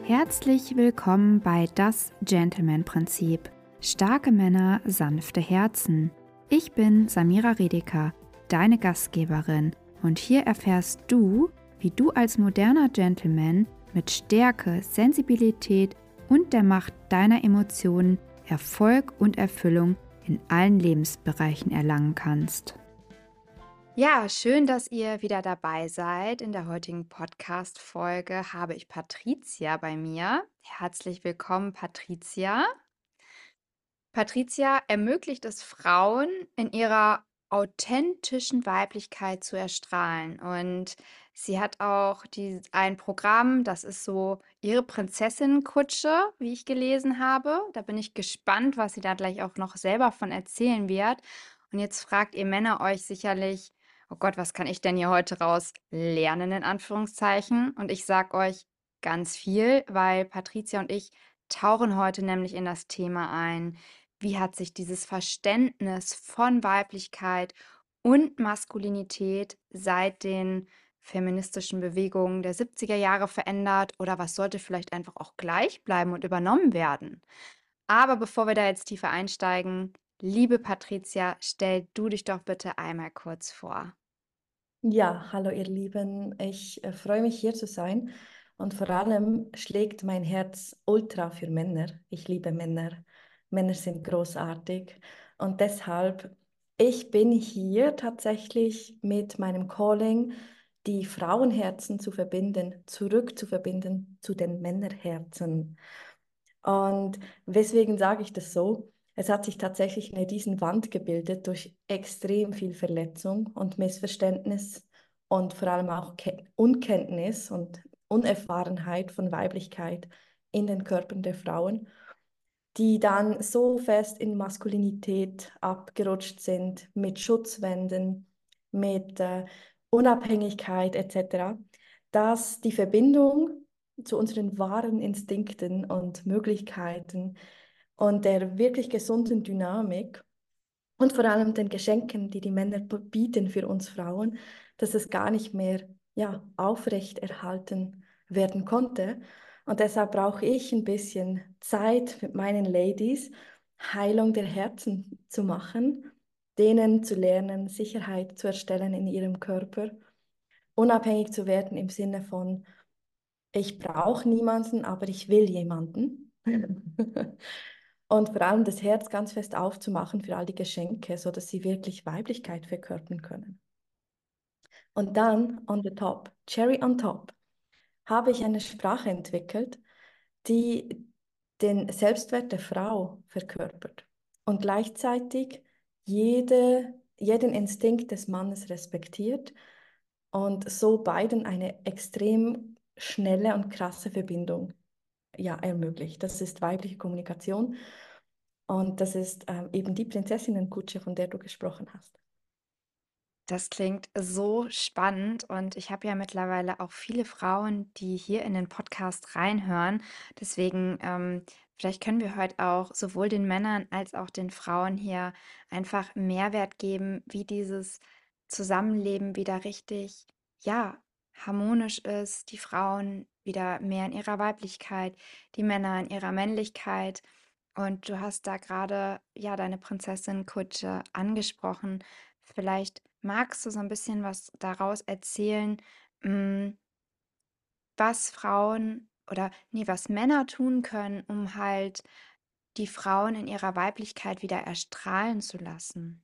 Herzlich willkommen bei Das Gentleman-Prinzip. Starke Männer, sanfte Herzen. Ich bin Samira Redeker, deine Gastgeberin, und hier erfährst du, wie du als moderner Gentleman mit Stärke, Sensibilität und der Macht deiner Emotionen Erfolg und Erfüllung in allen Lebensbereichen erlangen kannst. Ja, schön, dass ihr wieder dabei seid. In der heutigen Podcast-Folge habe ich Patricia bei mir. Herzlich willkommen, Patricia. Patricia ermöglicht es Frauen, in ihrer authentischen Weiblichkeit zu erstrahlen. Und sie hat auch ein Programm, das ist so ihre Prinzessinnenkutsche, wie ich gelesen habe. Da bin ich gespannt, was sie da gleich auch noch selber von erzählen wird. Und jetzt fragt ihr Männer euch sicherlich, oh Gott, was kann ich denn hier heute raus lernen, in Anführungszeichen? Und ich sag euch ganz viel, weil Patricia und ich tauchen heute nämlich in das Thema ein. Wie hat sich dieses Verständnis von Weiblichkeit und Maskulinität seit den feministischen Bewegungen der 70er Jahre verändert oder was sollte vielleicht einfach auch gleich bleiben und übernommen werden? Aber bevor wir da jetzt tiefer einsteigen, liebe Patricia, stell du dich doch bitte einmal kurz vor. Ja, hallo ihr Lieben. Ich freue mich hier zu sein und vor allem schlägt mein Herz ultra für Männer. Ich liebe Männer. Männer sind großartig und deshalb, ich bin hier tatsächlich mit meinem Calling, die Frauenherzen zu verbinden, zurück zu verbinden zu den Männerherzen. Und weswegen sage ich das so? Es hat sich tatsächlich eine Riesenwand gebildet durch extrem viel Verletzung und Missverständnis und vor allem auch Unkenntnis und Unerfahrenheit von Weiblichkeit in den Körpern der Frauen, die dann so fest in Maskulinität abgerutscht sind, mit Schutzwänden, mit Unabhängigkeit etc., dass die Verbindung zu unseren wahren Instinkten und Möglichkeiten und der wirklich gesunden Dynamik und vor allem den Geschenken, die die Männer bieten für uns Frauen, dass es gar nicht mehr aufrecht erhalten werden konnte. Und deshalb brauche ich ein bisschen Zeit mit meinen Ladies, Heilung der Herzen zu machen, denen zu lernen, Sicherheit zu erstellen in ihrem Körper, unabhängig zu werden im Sinne von, ich brauche niemanden, aber ich will jemanden. Und vor allem das Herz ganz fest aufzumachen für all die Geschenke, sodass sie wirklich Weiblichkeit verkörpern können. Und dann on the top, cherry on top, habe ich eine Sprache entwickelt, die den Selbstwert der Frau verkörpert und gleichzeitig jeden Instinkt des Mannes respektiert und so beiden eine extrem schnelle und krasse Verbindung ermöglicht. Das ist weibliche Kommunikation und das ist eben die Prinzessinnenkutsche, von der du gesprochen hast. Das klingt so spannend und ich habe ja mittlerweile auch viele Frauen, die hier in den Podcast reinhören. Deswegen, vielleicht können wir heute auch sowohl den Männern als auch den Frauen hier einfach Mehrwert geben, wie dieses Zusammenleben wieder richtig, ja, harmonisch ist, die Frauen wieder mehr in ihrer Weiblichkeit, die Männer in ihrer Männlichkeit. Und du hast da gerade, ja, deine Prinzessin Kutsche angesprochen. Vielleicht magst du so ein bisschen was daraus erzählen, hm, was Frauen oder ne, was Männer tun können, um halt die Frauen in ihrer Weiblichkeit wieder erstrahlen zu lassen?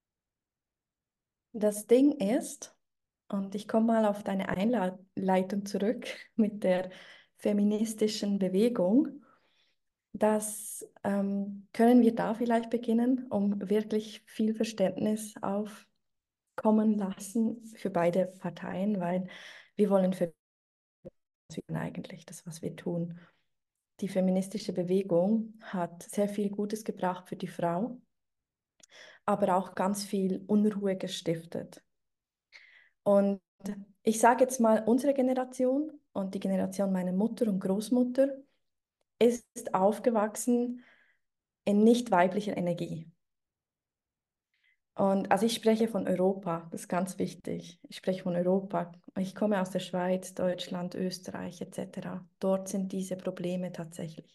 Das Ding ist, und ich komme mal auf deine Einleitung zurück mit der feministischen Bewegung, das können wir da vielleicht beginnen, um wirklich viel Verständnis aufkommen lassen für beide Parteien, weil wir wollen eigentlich das, was wir tun. Die feministische Bewegung hat sehr viel Gutes gebracht für die Frau, aber auch ganz viel Unruhe gestiftet. Und ich sage jetzt mal, unsere Generation und die Generation meiner Mutter und Großmutter ist aufgewachsen in nicht weiblicher Energie. Und also ich spreche von Europa, das ist ganz wichtig. Ich spreche von Europa. Ich komme aus der Schweiz, Deutschland, Österreich etc. Dort sind diese Probleme tatsächlich.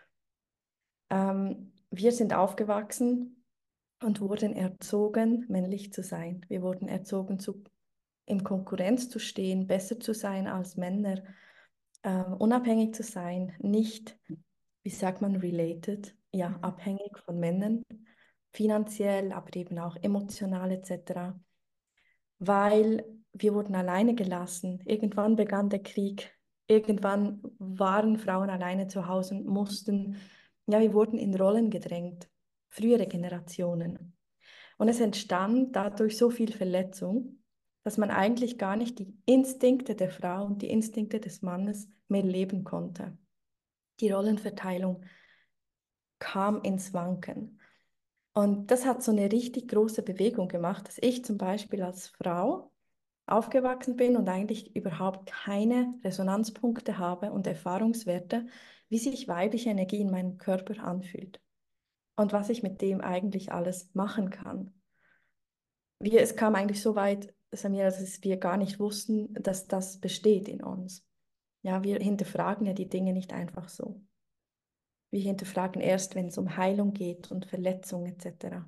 Wir sind aufgewachsen und wurden erzogen, männlich zu sein. Wir wurden erzogen, in Konkurrenz zu stehen, besser zu sein als Männer, unabhängig zu sein, nicht, wie sagt man, related, ja, Mhm. abhängig von Männern, finanziell, aber eben auch emotional etc., weil wir wurden alleine gelassen. Irgendwann begann der Krieg, irgendwann waren Frauen alleine zu Hause und mussten, ja, wir wurden in Rollen gedrängt, frühere Generationen. Und es entstand dadurch so viel Verletzung, dass man eigentlich gar nicht die Instinkte der Frau und die Instinkte des Mannes mehr leben konnte. Die Rollenverteilung kam ins Wanken. Und das hat so eine richtig große Bewegung gemacht, dass ich zum Beispiel als Frau aufgewachsen bin und eigentlich überhaupt keine Resonanzpunkte habe und Erfahrungswerte, wie sich weibliche Energie in meinem Körper anfühlt und was ich mit dem eigentlich alles machen kann. Es kam eigentlich so weit, Samira, dass wir gar nicht wussten, dass das besteht in uns. Ja, wir hinterfragen ja die Dinge nicht einfach so. Wir hinterfragen erst, wenn es um Heilung geht und Verletzung etc.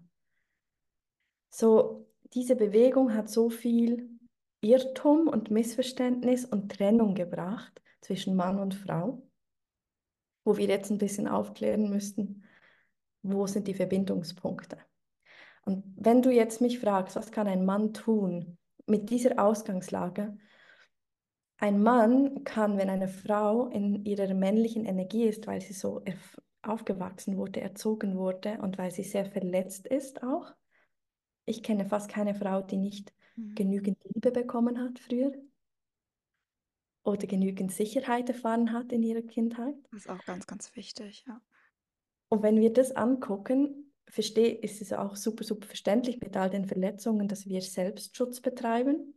So, diese Bewegung hat so viel Irrtum und Missverständnis und Trennung gebracht zwischen Mann und Frau, wo wir jetzt ein bisschen aufklären müssten, wo sind die Verbindungspunkte. Und wenn du jetzt mich fragst, was kann ein Mann tun mit dieser Ausgangslage? Ein Mann kann, wenn eine Frau in ihrer männlichen Energie ist, weil sie so aufgewachsen wurde, erzogen wurde und weil sie sehr verletzt ist auch. Ich kenne fast keine Frau, die nicht Mhm. genügend Liebe bekommen hat früher oder genügend Sicherheit erfahren hat in ihrer Kindheit. Das ist auch ganz, ganz wichtig, ja. Und wenn wir das angucken, ist es auch super, super verständlich mit all den Verletzungen, dass wir Selbstschutz betreiben.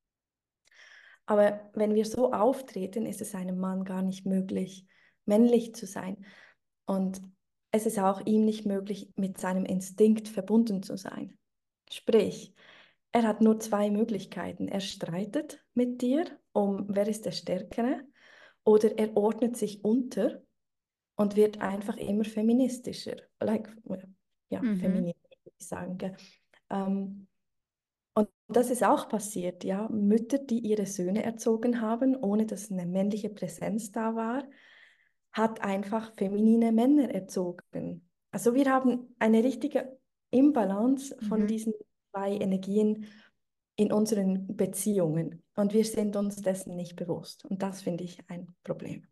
Aber wenn wir so auftreten, ist es einem Mann gar nicht möglich, männlich zu sein. Und es ist auch ihm nicht möglich, mit seinem Instinkt verbunden zu sein. Sprich, er hat nur zwei Möglichkeiten. Er streitet mit dir um, wer ist der Stärkere, oder er ordnet sich unter und wird einfach immer feministischer. Like, ja, Mhm. feministisch, würde ich sagen. Gell? Ähm, und das ist auch passiert, ja. Mütter, die ihre Söhne erzogen haben, ohne dass eine männliche Präsenz da war, hat einfach feminine Männer erzogen. Also wir haben eine richtige Imbalance von Mhm. diesen zwei Energien in unseren Beziehungen und wir sind uns dessen nicht bewusst. Und das finde ich ein Problem.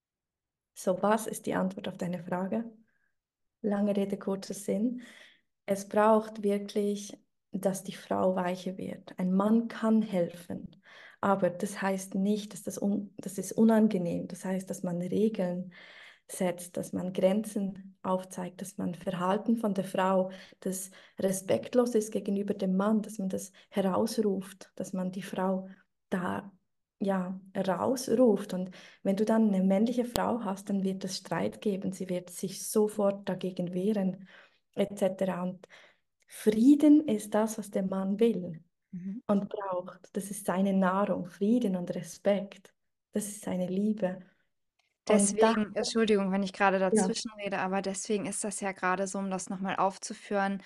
So, was ist die Antwort auf deine Frage? Lange Rede, kurzer Sinn. Es braucht wirklich, dass die Frau weicher wird. Ein Mann kann helfen, aber das heißt nicht, das ist unangenehm. Das heißt, dass man Regeln setzt, dass man Grenzen aufzeigt, dass man Verhalten von der Frau, das respektlos ist gegenüber dem Mann, dass man das herausruft, dass man die Frau da ja rausruft. Und wenn du dann eine männliche Frau hast, dann wird es Streit geben. Sie wird sich sofort dagegen wehren, etc. Und Frieden ist das, was der Mann will Mhm. und braucht. Das ist seine Nahrung, Frieden und Respekt. Das ist seine Liebe. Und da, Deswegen, Entschuldigung, wenn ich gerade ja. dazwischen rede, aber deswegen ist das ja gerade so, um das nochmal aufzuführen,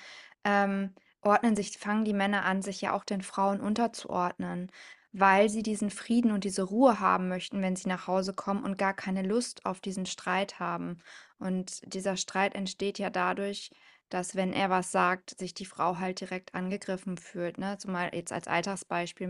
fangen die Männer an, sich ja auch den Frauen unterzuordnen, weil sie diesen Frieden und diese Ruhe haben möchten, wenn sie nach Hause kommen und gar keine Lust auf diesen Streit haben. Und dieser Streit entsteht ja dadurch, dass, wenn er was sagt, sich die Frau halt direkt angegriffen fühlt, ne? Zumal jetzt als Alltagsbeispiel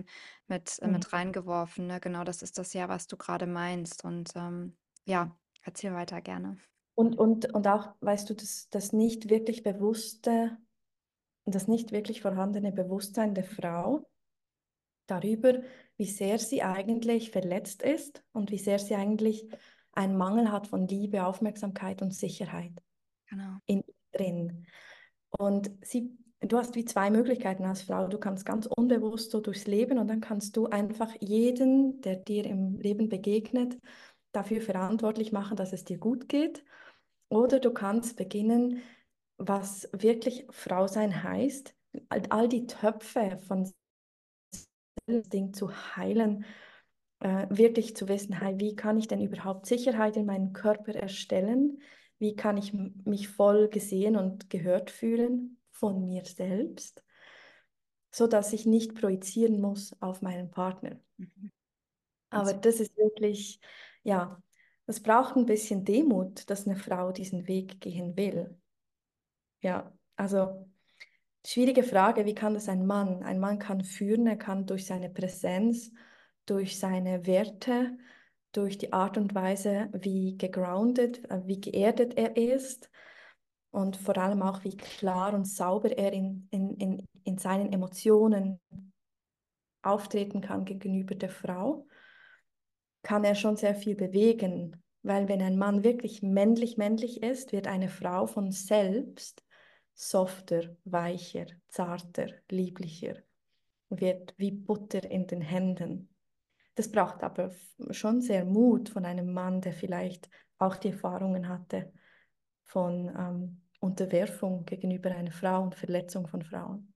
mit Mhm. reingeworfen, ne? Genau, das ist das ja, was du gerade meinst. Und ja, erzähl weiter gerne. Und auch, weißt du, das nicht wirklich bewusste, das nicht wirklich vorhandene Bewusstsein der Frau darüber, wie sehr sie eigentlich verletzt ist und wie sehr sie eigentlich einen Mangel hat von Liebe, Aufmerksamkeit und Sicherheit Genau. in ihr drin. Und du hast wie zwei Möglichkeiten als Frau. Du kannst ganz unbewusst so durchs Leben und dann kannst du einfach jeden, der dir im Leben begegnet, dafür verantwortlich machen, dass es dir gut geht. Oder du kannst beginnen, was wirklich Frau sein heißt, all die Töpfe von das Ding zu heilen, wirklich zu wissen, hey, wie kann ich denn überhaupt Sicherheit in meinem Körper erstellen? Wie kann ich mich voll gesehen und gehört fühlen von mir selbst, so dass ich nicht projizieren muss auf meinen Partner. Mhm. Aber das ist wirklich, ja, das braucht ein bisschen Demut, dass eine Frau diesen Weg gehen will. Ja, also schwierige Frage, wie kann das ein Mann? Ein Mann kann führen, er kann durch seine Präsenz, durch seine Werte, durch die Art und Weise, wie gegroundet, wie geerdet er ist und vor allem auch, wie klar und sauber er in seinen Emotionen auftreten kann gegenüber der Frau, kann er schon sehr viel bewegen. Weil wenn ein Mann wirklich männlich ist, wird eine Frau von selbst softer, weicher, zarter, lieblicher, wird wie Butter in den Händen. Das braucht aber schon sehr Mut von einem Mann, der vielleicht auch die Erfahrungen hatte von Unterwerfung gegenüber einer Frau und Verletzung von Frauen.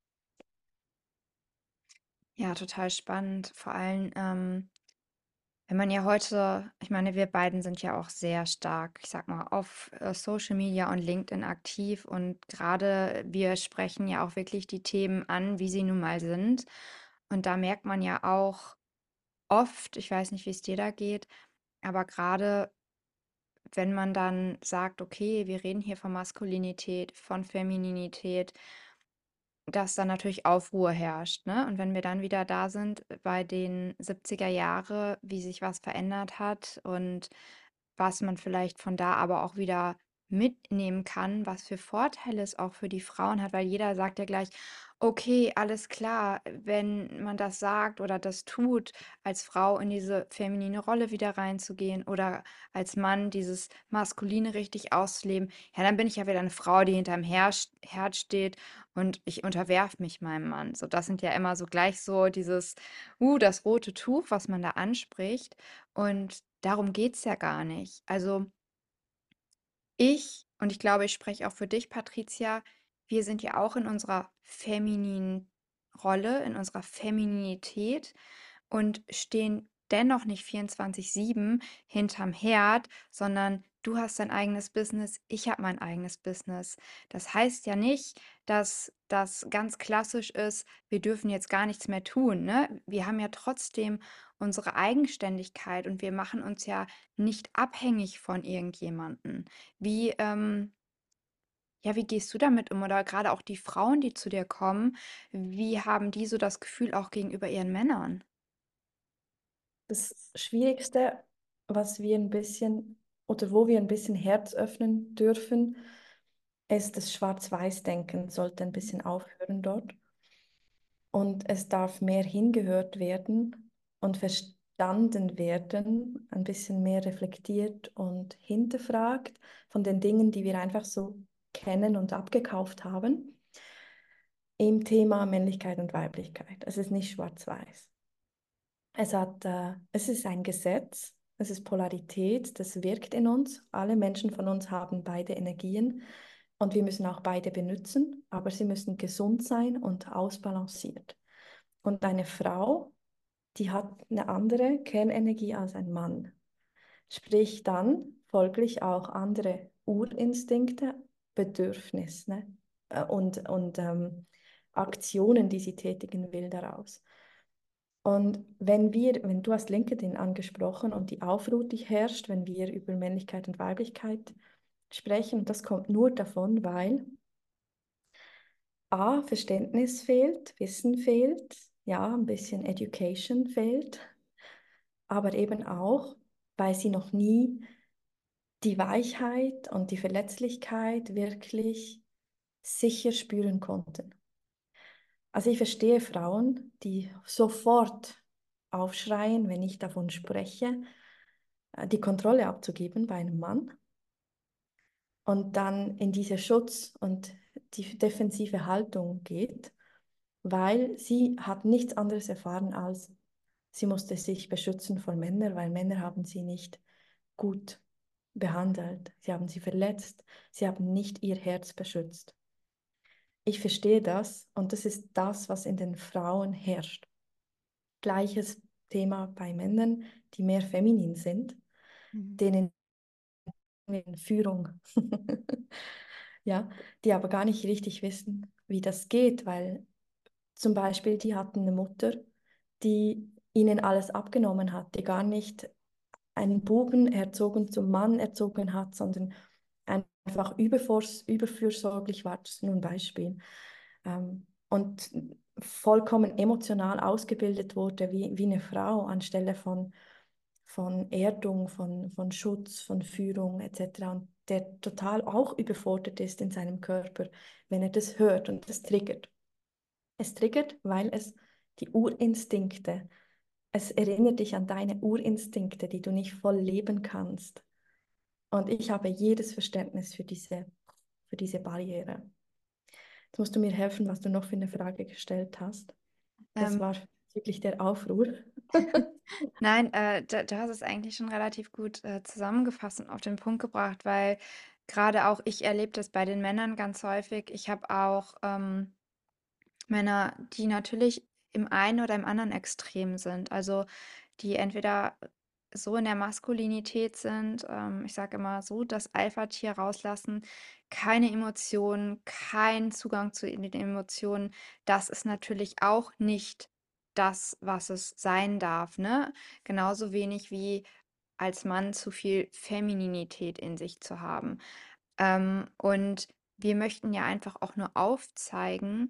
Ja, total spannend. Vor allem, wenn man ja heute, ich meine, wir beiden sind ja auch sehr stark, ich sag mal, auf Social Media und LinkedIn aktiv und gerade wir sprechen ja auch wirklich die Themen an, wie sie nun mal sind. Und da merkt man ja auch oft, ich weiß nicht, wie es dir da geht, aber gerade wenn man dann sagt, okay, wir reden hier von Maskulinität, von Femininität, dass dann natürlich Aufruhr herrscht, ne? Und wenn wir dann wieder da sind bei den 70er Jahre, wie sich was verändert hat und was man vielleicht von da aber auch wieder mitnehmen kann, was für Vorteile es auch für die Frauen hat, weil jeder sagt ja gleich, okay, alles klar, wenn man das sagt oder das tut, als Frau in diese feminine Rolle wieder reinzugehen oder als Mann dieses Maskuline richtig auszuleben, ja, dann bin ich ja wieder eine Frau, die hinterm Herd steht und ich unterwerfe mich meinem Mann. So, das sind ja immer so gleich so dieses, das rote Tuch, was man da anspricht. Und darum geht's ja gar nicht. Also und ich glaube, ich spreche auch für dich, Patricia, wir sind ja auch in unserer femininen Rolle, in unserer Femininität und stehen dennoch nicht 24/7 hinterm Herd, sondern du hast dein eigenes Business, ich habe mein eigenes Business. Das heißt ja nicht, dass das ganz klassisch ist, wir dürfen jetzt gar nichts mehr tun, ne? Wir haben ja trotzdem unsere Eigenständigkeit und wir machen uns ja nicht abhängig von irgendjemanden. Wie, ja, wie gehst du damit um? Oder gerade auch die Frauen, die zu dir kommen, wie haben die so das Gefühl auch gegenüber ihren Männern? Das Schwierigste, was wir ein bisschen oder wo wir ein bisschen Herz öffnen dürfen, ist das Schwarz-Weiß-Denken, sollte ein bisschen aufhören dort. Und es darf mehr hingehört werden und verstanden werden, ein bisschen mehr reflektiert und hinterfragt von den Dingen, die wir einfach so kennen und abgekauft haben, im Thema Männlichkeit und Weiblichkeit. Es ist nicht schwarz-weiß. Es ist ein Gesetz, es ist Polarität, das wirkt in uns. Alle Menschen von uns haben beide Energien und wir müssen auch beide benutzen, aber sie müssen gesund sein und ausbalanciert. Und eine Frau, die hat eine andere Kernenergie als ein Mann. Sprich dann folglich auch andere Urinstinkte, Bedürfnisse, ne? Und Aktionen, die sie tätigen will daraus. Und wenn du hast LinkedIn angesprochen und die Aufruhr, die herrscht, wenn wir über Männlichkeit und Weiblichkeit sprechen, und das kommt nur davon, weil A, Verständnis fehlt, Wissen fehlt, ja, ein bisschen Education fehlt, aber eben auch, weil sie noch nie die Weichheit und die Verletzlichkeit wirklich sicher spüren konnten. Also ich verstehe Frauen, die sofort aufschreien, wenn ich davon spreche, die Kontrolle abzugeben bei einem Mann und dann in diese Schutz- und die defensive Haltung geht, weil sie hat nichts anderes erfahren als sie musste sich beschützen vor Männern, weil Männer haben sie nicht gut behandelt, sie haben sie verletzt, sie haben nicht ihr Herz beschützt. ich verstehe das und das ist das, was in den Frauen herrscht. Gleiches Thema bei Männern, die mehr feminin sind, Mhm. denen in Führung, ja, die aber gar nicht richtig wissen, wie das geht, weil zum Beispiel die hatten eine Mutter, die ihnen alles abgenommen hat, die gar nicht einen Buben erzogen zum Mann erzogen hat, sondern einfach überfürsorglich war. Das ist nur ein Beispiel. Und vollkommen emotional ausgebildet wurde wie eine Frau anstelle von Erdung, von Schutz, von Führung etc. Und der total auch überfordert ist in seinem Körper, wenn er das hört und das triggert. Es triggert, weil es die Urinstinkte, es erinnert dich an deine Urinstinkte, die du nicht voll leben kannst. Und ich habe jedes Verständnis für diese Barriere. Jetzt musst du mir helfen, was du noch für eine Frage gestellt hast. Das Ähm, war wirklich der Aufruhr. Nein, du hast es eigentlich schon relativ gut zusammengefasst und auf den Punkt gebracht, weil gerade auch ich erlebe das bei den Männern ganz häufig. Ich habe auch Männer, die natürlich im einen oder im anderen Extrem sind. Also die entweder so in der Maskulinität sind, ich sage immer so, das Alpha-Tier rauslassen, keine Emotionen, kein Zugang zu den Emotionen. Das ist natürlich auch nicht das, was es sein darf, ne? Genauso wenig wie als Mann zu viel Femininität in sich zu haben. Und wir möchten ja einfach auch nur aufzeigen,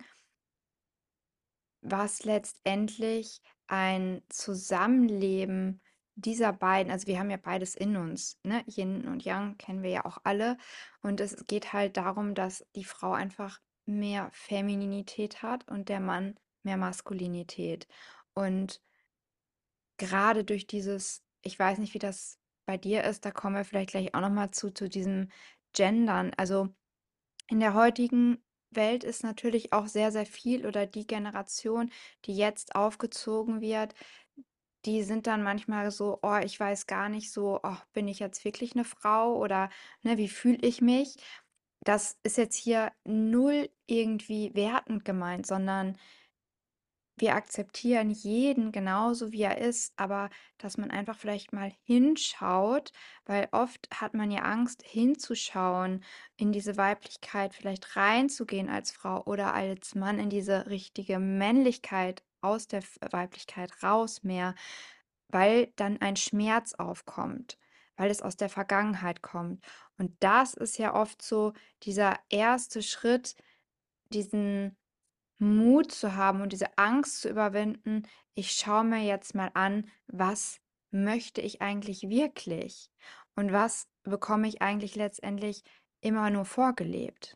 was letztendlich ein Zusammenleben dieser beiden, also wir haben ja beides in uns, ne? Yin und Yang kennen wir ja auch alle. Und es geht halt darum, dass die Frau einfach mehr Femininität hat und der Mann mehr Maskulinität. Und gerade durch dieses, ich weiß nicht, wie das bei dir ist, da kommen wir vielleicht gleich auch nochmal zu diesem Gendern. Also in der heutigen Welt ist natürlich auch sehr, sehr viel oder die Generation, die jetzt aufgezogen wird, die sind dann manchmal so, oh, ich weiß gar nicht so, oh, bin ich jetzt wirklich eine Frau oder ne, wie fühle ich mich? Das ist jetzt hier null irgendwie wertend gemeint, sondern wir akzeptieren jeden genauso, wie er ist, aber dass man einfach vielleicht mal hinschaut, weil oft hat man ja Angst, hinzuschauen, in diese Weiblichkeit vielleicht reinzugehen als Frau oder als Mann in diese richtige Männlichkeit aus der Weiblichkeit raus mehr, weil dann ein Schmerz aufkommt, weil es aus der Vergangenheit kommt. Und das ist ja oft so dieser erste Schritt, diesen Mut zu haben und diese Angst zu überwinden, ich schaue mir jetzt mal an, was möchte ich eigentlich wirklich und was bekomme ich eigentlich letztendlich immer nur vorgelebt.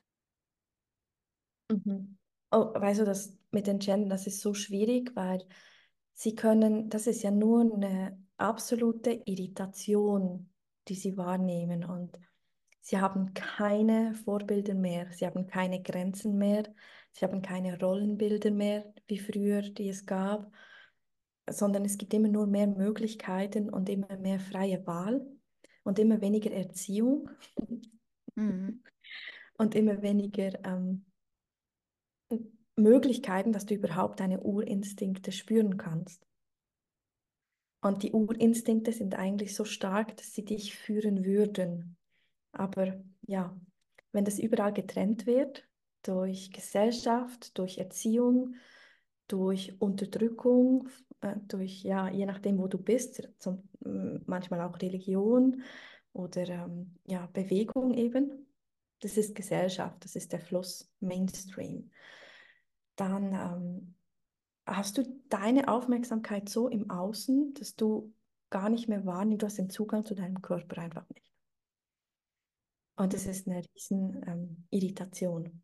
Mhm. Oh, weißt du, das mit den Gendern, das ist so schwierig, weil sie können, das ist ja nur eine absolute Irritation, die sie wahrnehmen und sie haben keine Vorbilder mehr, sie haben keine Grenzen mehr, sie haben keine Rollenbilder mehr, wie früher, die es gab, sondern es gibt immer nur mehr Möglichkeiten und immer mehr freie Wahl und immer weniger Erziehung Mhm. und immer weniger Möglichkeiten, dass du überhaupt deine Urinstinkte spüren kannst. Und die Urinstinkte sind eigentlich so stark, dass sie dich führen würden. Aber ja, wenn das überall getrennt wird, durch Gesellschaft, durch Erziehung, durch Unterdrückung, durch, ja, je nachdem, wo du bist, manchmal auch Religion oder ja, Bewegung eben, das ist Gesellschaft, das ist der Fluss Mainstream. Dann hast du deine Aufmerksamkeit so im Außen, dass du gar nicht mehr wahrnimmst, du hast den Zugang zu deinem Körper einfach nicht. Und das ist eine riesen Irritation.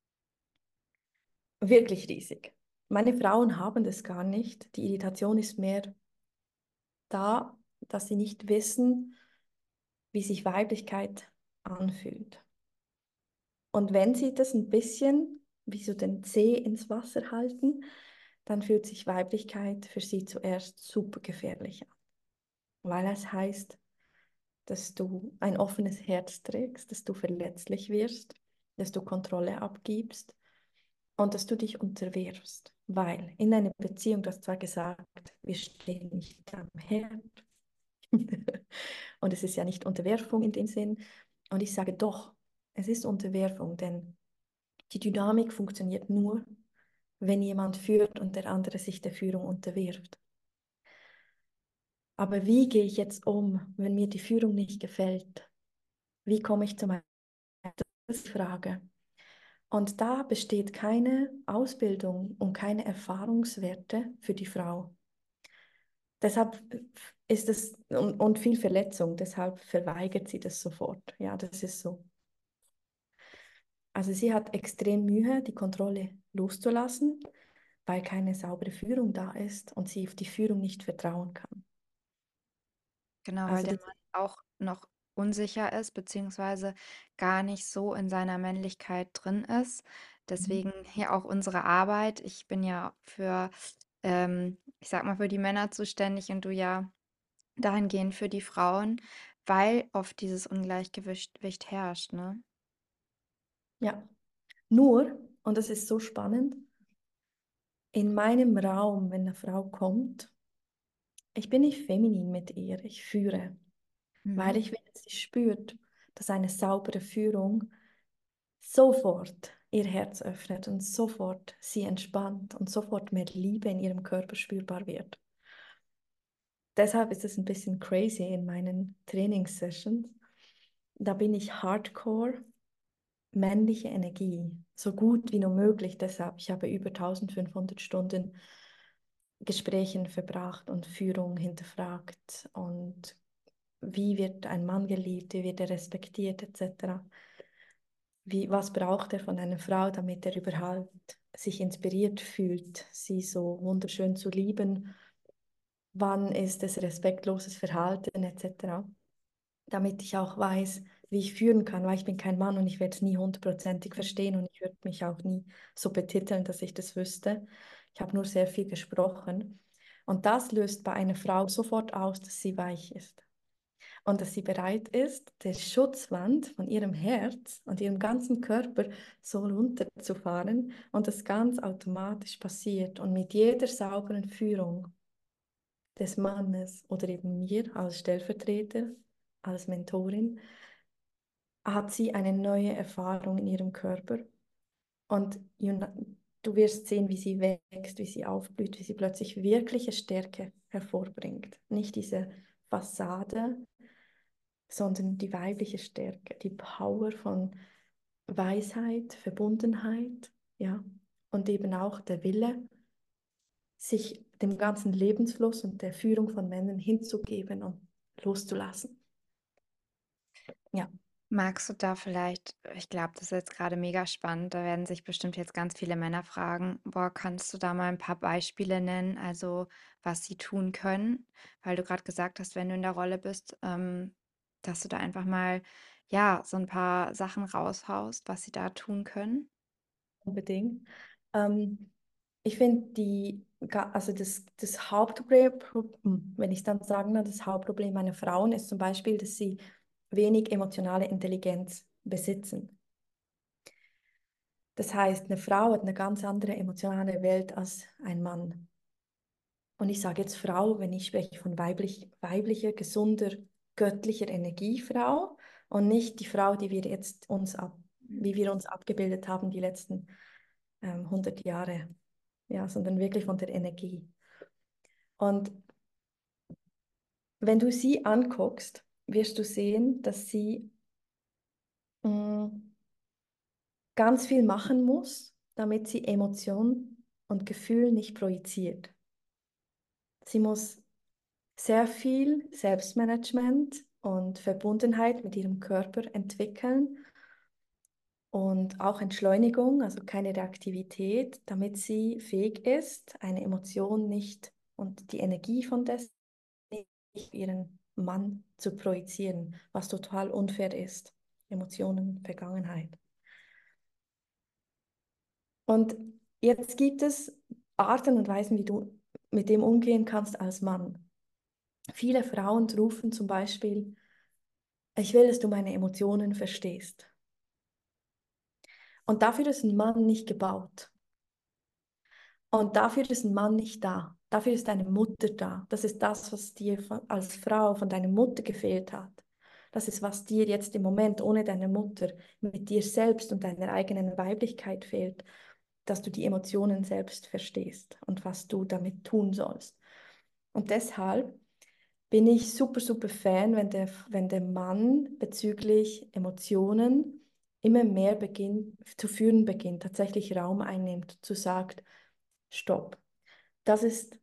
Wirklich riesig. Meine Frauen haben das gar nicht. Die Irritation ist mehr da, dass sie nicht wissen, wie sich Weiblichkeit anfühlt. Und wenn sie das ein bisschen, wie so den Zeh ins Wasser halten, dann fühlt sich Weiblichkeit für sie zuerst super gefährlich an. Weil es heißt, dass du ein offenes Herz trägst, dass du verletzlich wirst, dass du Kontrolle abgibst, und dass du dich unterwirfst. Weil in einer Beziehung, du hast zwar gesagt, wir stehen nicht am Herd, und es ist ja nicht Unterwerfung in dem Sinn. Und ich sage doch, es ist Unterwerfung, denn die Dynamik funktioniert nur, wenn jemand führt und der andere sich der Führung unterwirft. Aber wie gehe ich jetzt um, wenn mir die Führung nicht gefällt? Wie komme ich zu meiner Frage? Und da besteht keine Ausbildung und keine Erfahrungswerte für die Frau. Deshalb ist es, und viel Verletzung, deshalb verweigert sie das sofort. Ja, das ist so. Also sie hat extrem Mühe, die Kontrolle loszulassen, weil keine saubere Führung da ist und sie auf die Führung nicht vertrauen kann. Genau, weil Also der das, Mann auch noch unsicher ist, beziehungsweise gar nicht so in seiner Männlichkeit drin ist. Deswegen hier auch unsere Arbeit. Ich bin ja für, ich sag mal, für die Männer zuständig und du ja dahingehend für die Frauen, weil oft dieses Ungleichgewicht herrscht, ne? ja, nur, und das ist so spannend, in meinem Raum, wenn eine Frau kommt, ich bin nicht feminin mit ihr, ich führe, weil Mhm. ich will, dass sie spürt, dass eine saubere Führung sofort ihr Herz öffnet und sofort sie entspannt und sofort mehr Liebe in ihrem Körper spürbar wird. Deshalb ist es ein bisschen crazy in meinen Trainingssessions. Da bin ich hardcore männliche Energie, so gut wie nur möglich. Deshalb, ich habe über 1500 Stunden Gesprächen verbracht und Führung hinterfragt und wie wird ein Mann geliebt, wie wird er respektiert etc. Was braucht er von einer Frau, damit er überhaupt sich inspiriert fühlt, sie so wunderschön zu lieben? Wann ist es respektloses Verhalten etc., damit ich auch weiß, wie ich führen kann, weil ich bin kein Mann und ich werde es nie hundertprozentig verstehen und ich würde mich auch nie so betiteln, dass ich das wüsste. Ich habe nur sehr viel gesprochen und das löst bei einer Frau sofort aus, dass sie weich ist und dass sie bereit ist, die Schutzwand von ihrem Herz und ihrem ganzen Körper so runterzufahren und das ganz automatisch passiert und mit jeder sauberen Führung des Mannes oder eben mir als Stellvertreter, als Mentorin, hat sie eine neue Erfahrung in ihrem Körper. Und du wirst sehen, wie sie wächst, wie sie aufblüht, wie sie plötzlich wirkliche Stärke hervorbringt. Nicht diese Fassade, sondern die weibliche Stärke, die Power von Weisheit, Verbundenheit, ja, und eben auch der Wille, sich dem ganzen Lebensfluss und der Führung von Männern hinzugeben und loszulassen. Ja, Magst du da vielleicht, ich glaube, das ist jetzt gerade mega spannend, da werden sich bestimmt jetzt ganz viele Männer fragen, boah, kannst du da mal ein paar Beispiele nennen, also was sie tun können? Weil du gerade gesagt hast, wenn du in der Rolle bist, dass du da einfach mal, ja, so ein paar Sachen raushaust, was sie da tun können. unbedingt. Ähm, Ich finde also das Hauptproblem, wenn ich es dann sagen darf, das Hauptproblem meiner Frauen ist zum Beispiel, dass sie wenig emotionale Intelligenz besitzen. Das heißt, eine Frau hat eine ganz andere emotionale Welt als ein Mann. Und ich sage jetzt Frau, wenn ich spreche von weiblicher, gesunder, göttlicher Energiefrau und nicht die Frau, die wir jetzt wie wir uns abgebildet haben die letzten 100 Jahre, ja, sondern wirklich von der Energie. Und wenn du sie anguckst, wirst du sehen, dass sie mh, ganz viel machen muss, damit sie Emotion und Gefühl nicht projiziert. Sie muss sehr viel Selbstmanagement und Verbundenheit mit ihrem Körper entwickeln und auch Entschleunigung, also keine Reaktivität, damit sie fähig ist, eine Emotion nicht und die Energie von des nicht ihren Mann zu projizieren, was total unfair ist. Emotionen, Vergangenheit. Und jetzt gibt es Arten und Weisen, wie du mit dem umgehen kannst als Mann. Viele Frauen rufen zum Beispiel, ich will, dass du meine Emotionen verstehst. Und dafür ist ein Mann nicht gebaut. Und dafür ist ein Mann nicht da. Dafür ist deine Mutter da. Das ist das, was dir als Frau von deiner Mutter gefehlt hat. Das ist, was dir jetzt im Moment ohne deine Mutter mit dir selbst und deiner eigenen Weiblichkeit fehlt, dass du die Emotionen selbst verstehst und was du damit tun sollst. Und deshalb bin ich super, super Fan, wenn der Mann bezüglich Emotionen immer mehr zu führen beginnt, tatsächlich Raum einnimmt, zu sagt, stopp, das ist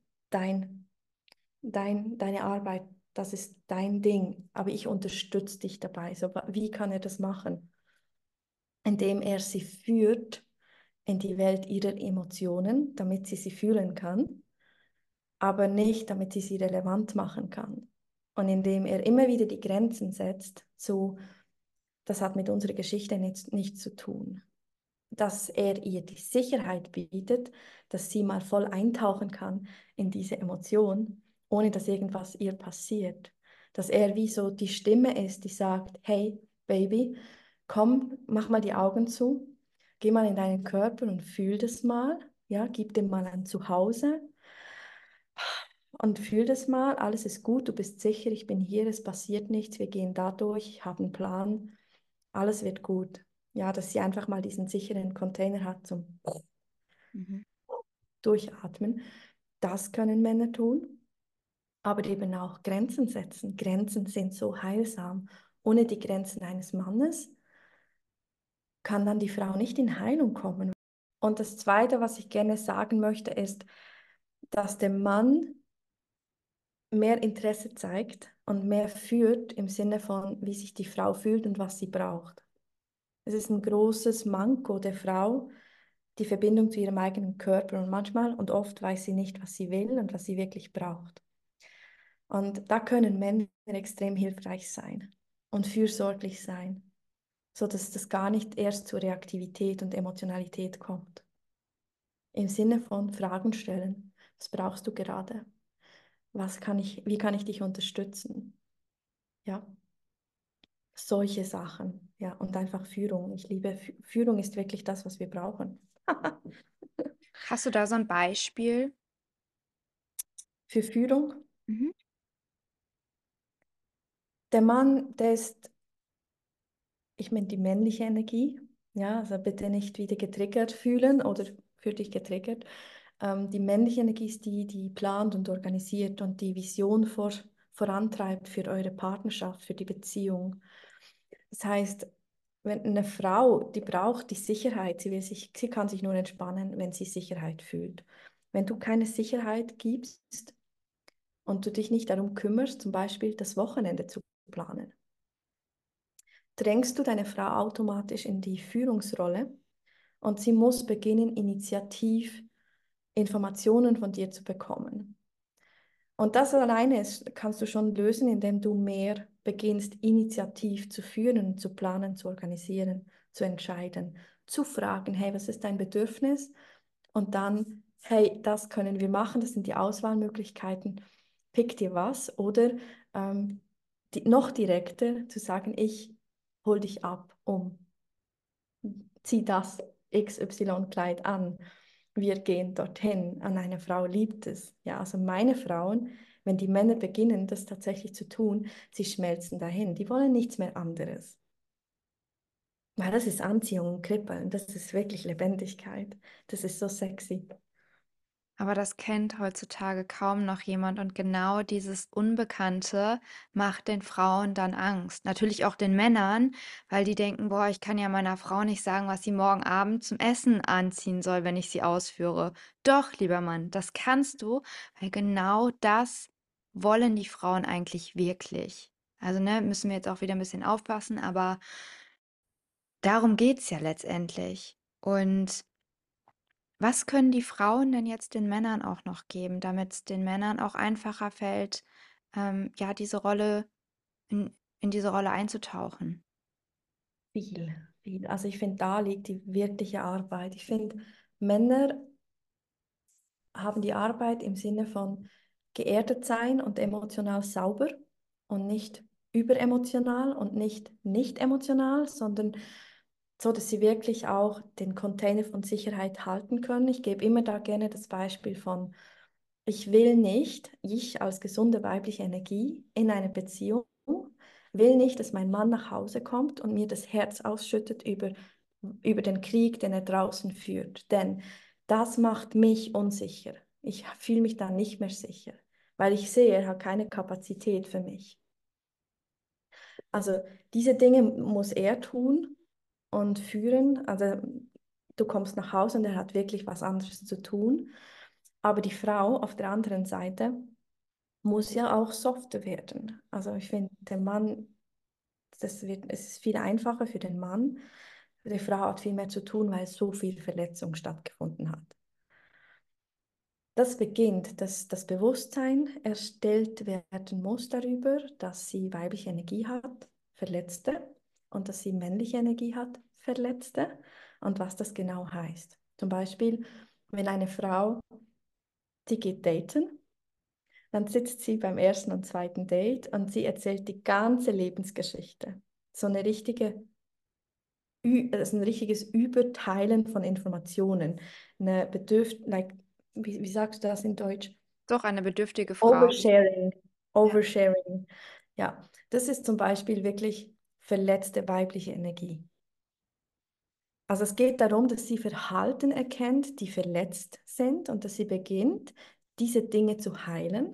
deine Arbeit, das ist dein Ding, aber ich unterstütze dich dabei. So, wie kann er das machen? Indem er sie führt in die Welt ihrer Emotionen, damit sie fühlen kann, aber nicht, damit sie relevant machen kann. Und indem er immer wieder die Grenzen setzt, so, das hat mit unserer Geschichte nichts zu tun. Dass er ihr die Sicherheit bietet, dass sie mal voll eintauchen kann in diese Emotion, ohne dass irgendwas ihr passiert. Dass er wie so die Stimme ist, die sagt, hey Baby, komm, mach mal die Augen zu, geh mal in deinen Körper und fühl das mal, ja, gib dem mal ein Zuhause und fühl das mal, alles ist gut, du bist sicher, ich bin hier, es passiert nichts, wir gehen da durch, ich habe einen Plan, alles wird gut. Ja, dass sie einfach mal diesen sicheren Container hat zum Mhm. Durchatmen. Das können Männer tun, aber eben auch Grenzen setzen. Grenzen sind so heilsam. Ohne die Grenzen eines Mannes kann dann die Frau nicht in Heilung kommen. Und das Zweite, was ich gerne sagen möchte, ist, dass der Mann mehr Interesse zeigt und mehr führt im Sinne von, wie sich die Frau fühlt und was sie braucht. Es ist ein großes Manko der Frau, die Verbindung zu ihrem eigenen Körper und manchmal und oft weiß sie nicht, was sie will und was sie wirklich braucht. Und da können Männer extrem hilfreich sein und fürsorglich sein, sodass das gar nicht erst zur Reaktivität und Emotionalität kommt. Im Sinne von Fragen stellen, was brauchst du gerade? Wie kann ich dich unterstützen? Ja, solche Sachen. Ja, und einfach Führung. Ich liebe Führung ist wirklich das, was wir brauchen. Hast du da so ein Beispiel? Für Führung. Mhm. Der Mann, der ist, ich meine, die männliche Energie. Ja, also bitte nicht wieder getriggert fühlen oder für dich getriggert. Die männliche Energie ist die, die plant und organisiert und die Vision vorantreibt für eure Partnerschaft, für die Beziehung. Das heißt, wenn eine Frau, die braucht die Sicherheit, sie kann sich nur entspannen, wenn sie Sicherheit fühlt. Wenn du keine Sicherheit gibst und du dich nicht darum kümmerst, zum Beispiel das Wochenende zu planen, drängst du deine Frau automatisch in die Führungsrolle und sie muss beginnen, initiativ Informationen von dir zu bekommen. Und das alleine kannst du schon lösen, indem du mehr beginnst, initiativ zu führen, zu planen, zu organisieren, zu entscheiden, zu fragen, hey, was ist dein Bedürfnis? Und dann, hey, das können wir machen, das sind die Auswahlmöglichkeiten, pick dir was. Oder noch direkter zu sagen, ich hol dich ab, zieh das XY-Kleid an. Wir gehen dorthin. An eine Frau liebt es. Ja, also meine Frauen, wenn die Männer beginnen, das tatsächlich zu tun, sie schmelzen dahin. Die wollen nichts mehr anderes. Weil das ist Anziehung und Kribbeln. Das ist wirklich Lebendigkeit. Das ist so sexy. Aber das kennt heutzutage kaum noch jemand und genau dieses Unbekannte macht den Frauen dann Angst. Natürlich auch den Männern, weil die denken, boah, ich kann ja meiner Frau nicht sagen, was sie morgen Abend zum Essen anziehen soll, wenn ich sie ausführe. Doch, lieber Mann, das kannst du, weil genau das wollen die Frauen eigentlich wirklich. Also, ne, müssen wir jetzt auch wieder ein bisschen aufpassen, aber darum geht's ja letztendlich. Und was können die Frauen denn jetzt den Männern auch noch geben, damit es den Männern auch einfacher fällt, ja, in diese Rolle einzutauchen? Viel, viel. Also ich finde, da liegt die wirkliche Arbeit. Ich finde, Männer haben die Arbeit im Sinne von geerdet sein und emotional sauber und nicht überemotional und nicht emotional, sondern so dass sie wirklich auch den Container von Sicherheit halten können. Ich gebe immer da gerne das Beispiel von, ich will nicht, ich als gesunde weibliche Energie in einer Beziehung, will nicht, dass mein Mann nach Hause kommt und mir das Herz ausschüttet über den Krieg, den er draußen führt. Denn das macht mich unsicher. Ich fühle mich dann nicht mehr sicher, weil ich sehe, er hat keine Kapazität für mich. Also diese Dinge muss er tun und führen. Also du kommst nach Hause und er hat wirklich was anderes zu tun. Aber die Frau auf der anderen Seite muss ja auch softer werden. Also ich finde, der Mann, es ist viel einfacher für den Mann. Die Frau hat viel mehr zu tun, weil so viel Verletzung stattgefunden hat. Das beginnt, dass das Bewusstsein erstellt werden muss darüber, dass sie weibliche Energie hat, Verletzte, und dass sie männliche Energie hat, Verletzte, und was das genau heißt. Zum Beispiel, wenn eine Frau, die geht daten, dann sitzt sie beim ersten und zweiten Date und sie erzählt die ganze Lebensgeschichte. So eine richtige, also ein richtiges Überteilen von Informationen. Eine like, wie sagst du das in Deutsch? Doch eine bedürftige Frau. Oversharing. Ja. Oversharing. Ja, das ist zum Beispiel wirklich verletzte weibliche Energie. Also es geht darum, dass sie Verhalten erkennt, die verletzt sind und dass sie beginnt, diese Dinge zu heilen,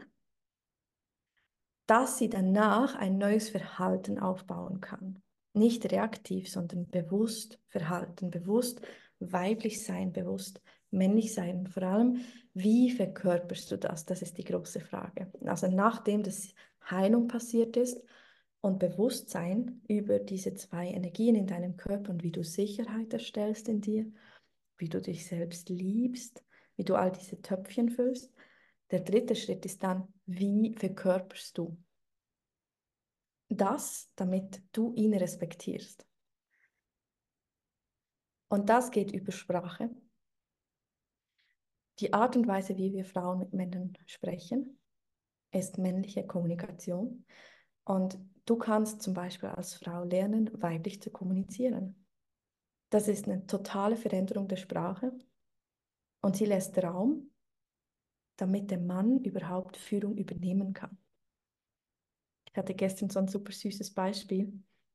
dass sie danach ein neues Verhalten aufbauen kann. Nicht reaktiv, sondern bewusst Verhalten, bewusst weiblich sein, bewusst männlich sein. Und vor allem, wie verkörperst du das? Das ist die große Frage. Also nachdem das Heilung passiert ist und Bewusstsein über diese zwei Energien in deinem Körper und wie du Sicherheit erstellst in dir, wie du dich selbst liebst, wie du all diese Töpfchen füllst. Der dritte Schritt ist dann, wie verkörperst du das, damit du ihn respektierst. Und das geht über Sprache. Die Art und Weise, wie wir Frauen mit Männern sprechen, ist männliche Kommunikation. Und du kannst zum Beispiel als Frau lernen, weiblich zu kommunizieren. Das ist eine totale Veränderung der Sprache und sie lässt Raum, damit der Mann überhaupt Führung übernehmen kann. Ich hatte gestern so ein super süßes Beispiel,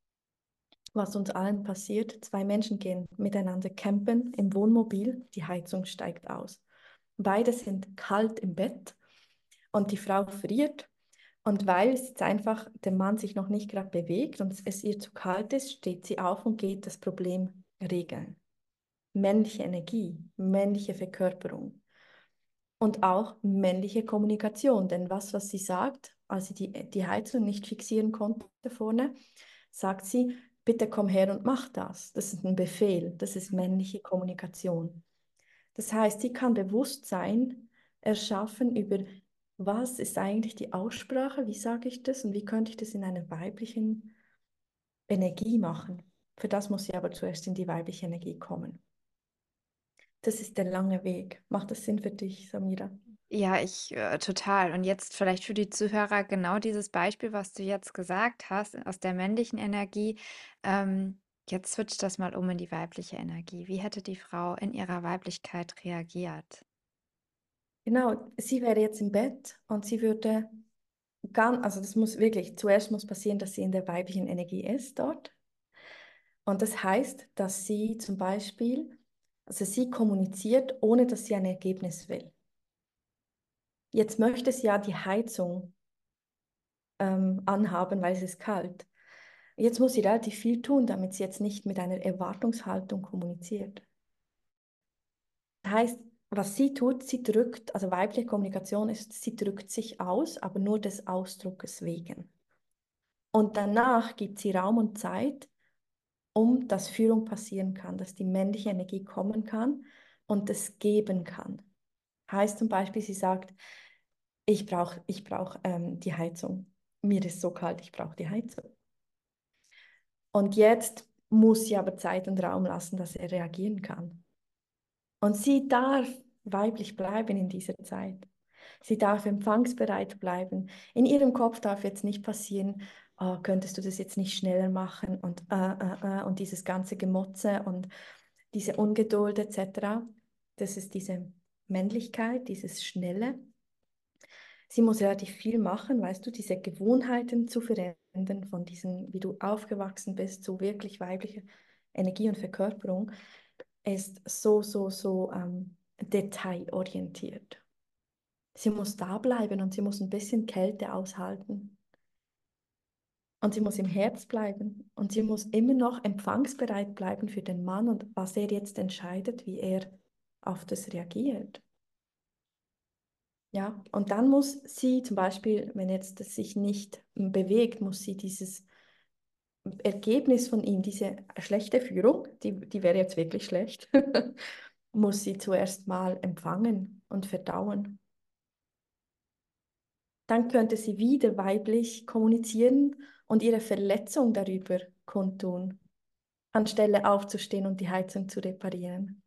was uns allen passiert. Zwei Menschen gehen miteinander campen im Wohnmobil, die Heizung steigt aus. Beide sind kalt im Bett und die Frau friert. Und weil es jetzt einfach der Mann sich noch nicht gerade bewegt und es ihr zu kalt ist, steht sie auf und geht das Problem regeln. Männliche Energie, männliche Verkörperung und auch männliche Kommunikation. Denn was sie sagt, als sie die Heizung nicht fixieren konnte vorne, sagt sie, bitte komm her und mach das. Das ist ein Befehl, das ist männliche Kommunikation. Das heißt, sie kann Bewusstsein erschaffen über, was ist eigentlich die Aussprache, wie sage ich das und wie könnte ich das in einer weiblichen Energie machen. Für das muss sie aber zuerst in die weibliche Energie kommen. Das ist der lange Weg. Macht das Sinn für dich, Samira? Ja, total. Und jetzt vielleicht für die Zuhörer genau dieses Beispiel, was du jetzt gesagt hast, aus der männlichen Energie. Ähm, Jetzt switch das mal um in die weibliche Energie. Wie hätte die Frau in ihrer Weiblichkeit reagiert? Genau, sie wäre jetzt im Bett und sie würde also das muss wirklich, zuerst muss passieren, dass sie in der weiblichen Energie ist dort. Und das heißt, dass sie zum Beispiel, also sie kommuniziert, ohne dass sie ein Ergebnis will. Jetzt möchte sie ja die Heizung anhaben, weil es ist kalt. Jetzt muss sie relativ viel tun, damit sie jetzt nicht mit einer Erwartungshaltung kommuniziert. Das heißt, was sie tut, sie drückt, also weibliche Kommunikation ist, sie drückt sich aus, aber nur des Ausdruckes wegen. Und danach gibt sie Raum und Zeit, um dass Führung passieren kann, dass die männliche Energie kommen kann und es geben kann. Heißt zum Beispiel, sie sagt, ich brauch, die Heizung. Mir ist so kalt, ich brauche die Heizung. Und jetzt muss sie aber Zeit und Raum lassen, dass er reagieren kann. Und sie darf weiblich bleiben in dieser Zeit. Sie darf empfangsbereit bleiben. In ihrem Kopf darf jetzt nicht passieren, oh, könntest du das jetzt nicht schneller machen und dieses ganze Gemotze und diese Ungeduld etc. Das ist diese Männlichkeit, dieses Schnelle. Sie muss relativ viel machen, weißt du, diese Gewohnheiten zu verändern von diesen, wie du aufgewachsen bist, so wirklich weibliche Energie und Verkörperung, ist so detailorientiert. Sie muss da bleiben und sie muss ein bisschen Kälte aushalten. Und sie muss im Herz bleiben und sie muss immer noch empfangsbereit bleiben für den Mann und was er jetzt entscheidet, wie er auf das reagiert. Ja, und dann muss sie zum Beispiel, wenn jetzt das sich nicht bewegt, muss sie dieses Ergebnis von ihm, diese schlechte Führung, die wäre jetzt wirklich schlecht, muss sie zuerst mal empfangen und verdauen. Dann könnte sie wieder weiblich kommunizieren und ihre Verletzung darüber kundtun, anstelle aufzustehen und die Heizung zu reparieren.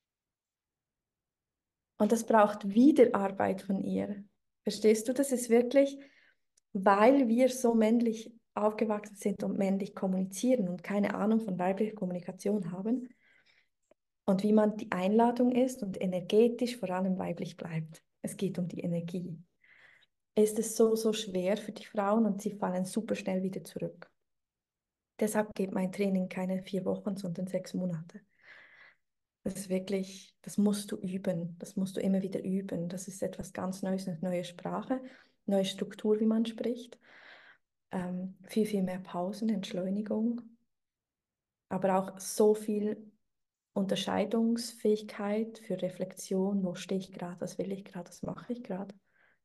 Und das braucht wieder Arbeit von ihr. Verstehst du? Das ist wirklich, weil wir so männlich aufgewachsen sind und männlich kommunizieren und keine Ahnung von weiblicher Kommunikation haben und wie man die Einladung ist und energetisch vor allem weiblich bleibt. Es geht um die Energie. Ist es so schwer für die Frauen und sie fallen super schnell wieder zurück. Deshalb geht mein Training keine 4 Wochen, sondern 6 Monate. Das ist wirklich, das musst du üben. Das musst du immer wieder üben. Das ist etwas ganz Neues, eine neue Sprache, neue Struktur, wie man spricht. Viel mehr Pausen, Entschleunigung, aber auch so viel Unterscheidungsfähigkeit für Reflexion. Wo stehe ich gerade? Was will ich gerade? Was mache ich gerade?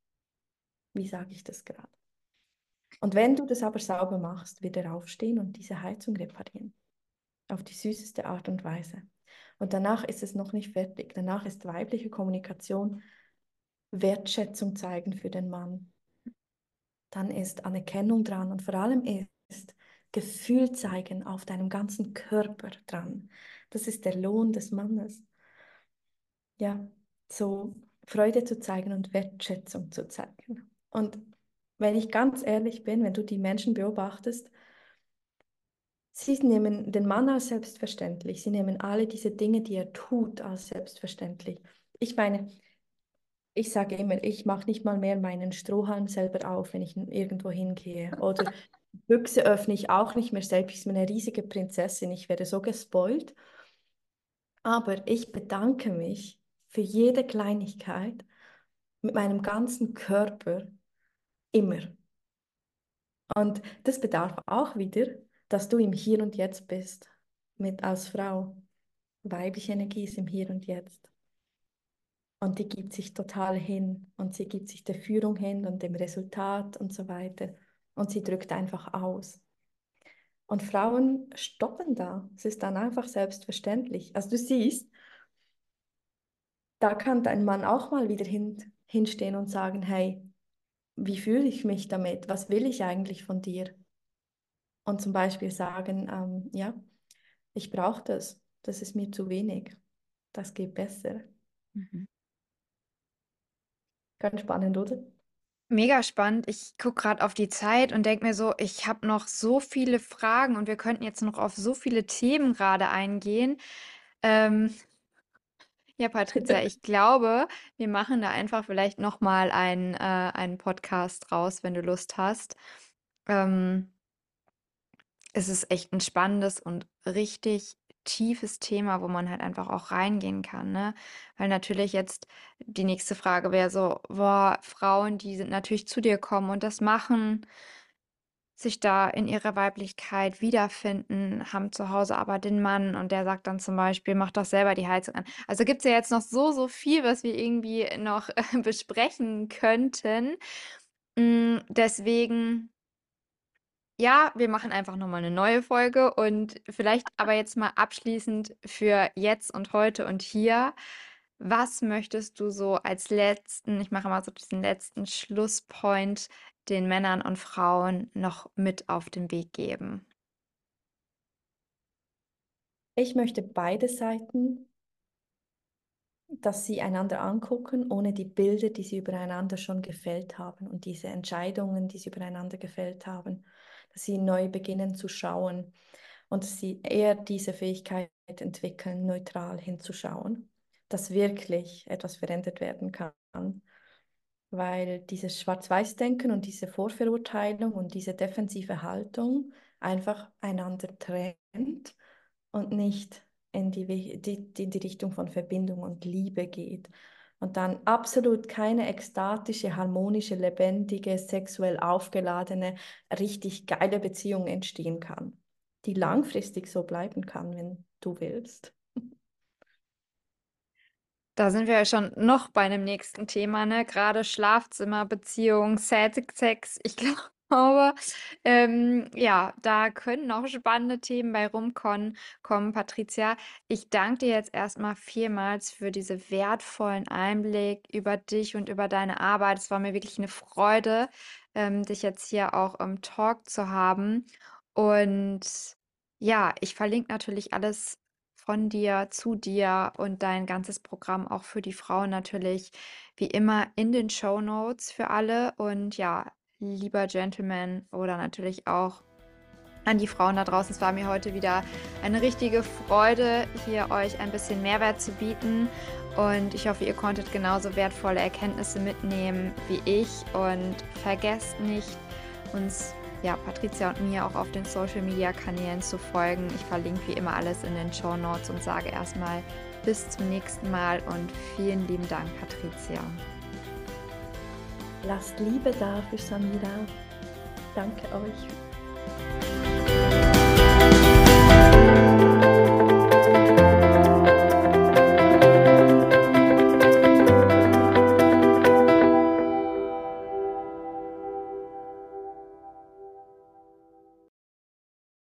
Wie sage ich das gerade? Und wenn du das aber sauber machst, wieder aufstehen und diese Heizung reparieren. Auf die süßeste Art und Weise. Und danach ist es noch nicht fertig. Danach ist weibliche Kommunikation Wertschätzung zeigen für den Mann. Dann ist Anerkennung dran und vor allem ist Gefühl zeigen auf deinem ganzen Körper dran. Das ist der Lohn des Mannes. Ja, so Freude zu zeigen und Wertschätzung zu zeigen. Und wenn ich ganz ehrlich bin, wenn du die Menschen beobachtest, sie nehmen den Mann als selbstverständlich. Sie nehmen alle diese Dinge, die er tut, als selbstverständlich. Ich meine, ich sage immer, ich mache nicht mal mehr meinen Strohhalm selber auf, wenn ich irgendwo hingehe. Oder Büchse öffne ich auch nicht mehr selbst. Ich bin eine riesige Prinzessin. Ich werde so gespoilt. Aber ich bedanke mich für jede Kleinigkeit mit meinem ganzen Körper immer. Und das bedarf auch wieder, dass du im Hier und Jetzt bist, mit als Frau. Weibliche Energie ist im Hier und Jetzt. Und die gibt sich total hin und sie gibt sich der Führung hin und dem Resultat und so weiter. Und sie drückt einfach aus. Und Frauen stoppen da. Es ist dann einfach selbstverständlich. Also du siehst, da kann dein Mann auch mal wieder hinstehen und sagen, hey, wie fühle ich mich damit? Was will ich eigentlich von dir? Und zum Beispiel sagen, ja, ich brauche das. Das ist mir zu wenig. Das geht besser. Mhm. Ganz spannend, oder? Mega spannend. Ich gucke gerade auf die Zeit und denke mir so, ich habe noch so viele Fragen und wir könnten jetzt noch auf so viele Themen gerade eingehen. Ähm, ja, Patricia, ich glaube, wir machen da einfach vielleicht noch mal einen Podcast raus, wenn du Lust hast. Ähm, Es ist echt ein spannendes und richtig tiefes Thema, wo man halt einfach auch reingehen kann, ne? Weil natürlich jetzt die nächste Frage wäre so: Boah, Frauen, die sind natürlich zu dir kommen und das machen, sich da in ihrer Weiblichkeit wiederfinden, haben zu Hause aber den Mann und der sagt dann zum Beispiel: „Mach doch selber die Heizung an.“ Also, gibt's ja jetzt noch so viel, was wir irgendwie noch besprechen könnten. Deswegen ja, wir machen einfach noch mal 'ne neue Folge und vielleicht aber jetzt mal abschließend für jetzt und heute und hier. Was möchtest du so als letzten ich mache mal so diesen letzten Schlusspoint den Männern und Frauen noch mit auf den Weg geben? Ich möchte beide Seiten, dass sie einander angucken, ohne die Bilder, die sie übereinander schon gefällt haben und diese Entscheidungen, die sie übereinander gefällt haben. dass sie neu beginnen zu schauen und dass sie eher diese Fähigkeit entwickeln, neutral hinzuschauen, dass wirklich etwas verändert werden kann. Weil dieses Schwarz-Weiß-Denken und diese Vorverurteilung und diese defensive Haltung einfach einander trennt und nicht in in die Richtung von Verbindung und Liebe geht. Und dann absolut keine ekstatische, harmonische, lebendige, sexuell aufgeladene, richtig geile Beziehung entstehen kann, die langfristig so bleiben kann, wenn du willst. Da sind wir ja schon noch bei einem nächsten Thema, ne? Gerade Schlafzimmer, Beziehung, Sex. Ich glaube, ja, da können noch spannende Themen bei kommen, Patricia. Ich danke dir jetzt erstmal vielmals für diese wertvollen Einblick über dich und über deine Arbeit. Es war mir wirklich eine Freude, dich jetzt hier auch im Talk zu haben. Und ja, ich verlinke natürlich alles von dir zu dir und dein ganzes Programm auch für die Frauen natürlich wie immer in den Shownotes für alle. Und ja, lieber Gentleman oder natürlich auch an die Frauen da draußen, es war mir heute wieder eine richtige Freude, hier euch ein bisschen Mehrwert zu bieten. Und ich hoffe, ihr konntet genauso wertvolle Erkenntnisse mitnehmen wie ich. Und vergesst nicht, uns, ja, Patricia und mir auch auf den Social Media Kanälen zu folgen. Ich verlinke wie immer alles in den Show Notes und sage erstmal bis zum nächsten Mal und vielen lieben Dank, Patricia. Lasst Liebe da für Samira. Danke euch.